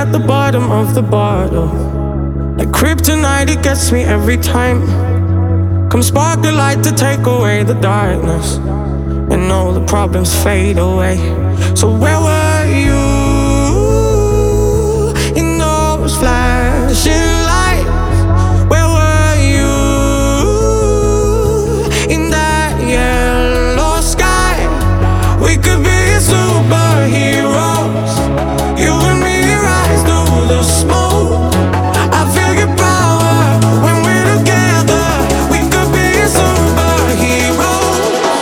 at the bottom of the bottle. Like kryptonite, it gets me every time. Come spark the light to take away the darkness, and all the problems fade away. So where were you in those flashing lights? Where were you in that yellow sky? We could be superheroes, you and me rise through the smoke. I feel your power when we're together. We could be superheroes.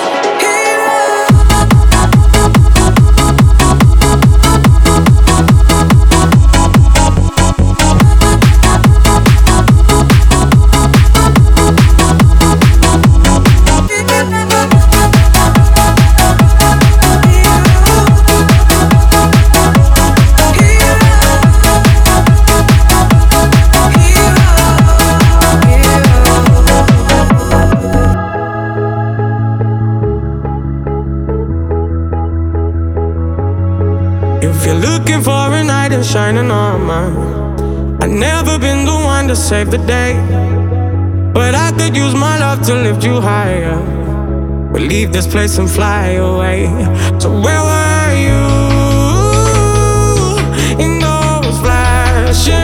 If you're looking for a knight in shining armor, I've never been the one to save the day, but I could use my love to lift you higher. We'll leave this place and fly away. So where were you in those flashing